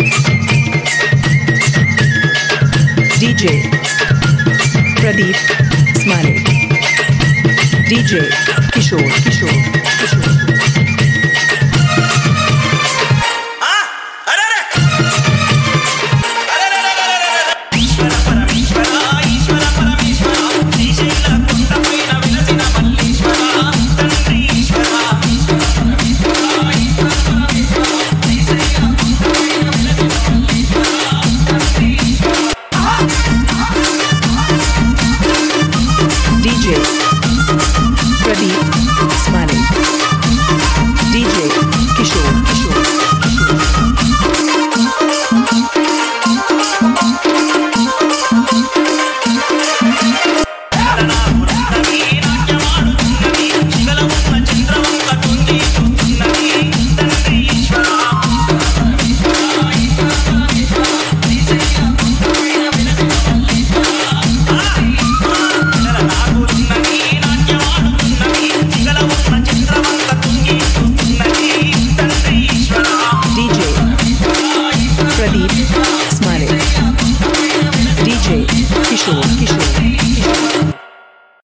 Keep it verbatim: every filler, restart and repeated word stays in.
D J Pradeep Smiley, D J Kishore Kishore Kishore. D J Pradeep Smiley, D J Kishore Kishore Pradeep Smiley, D J Kishore Kishore.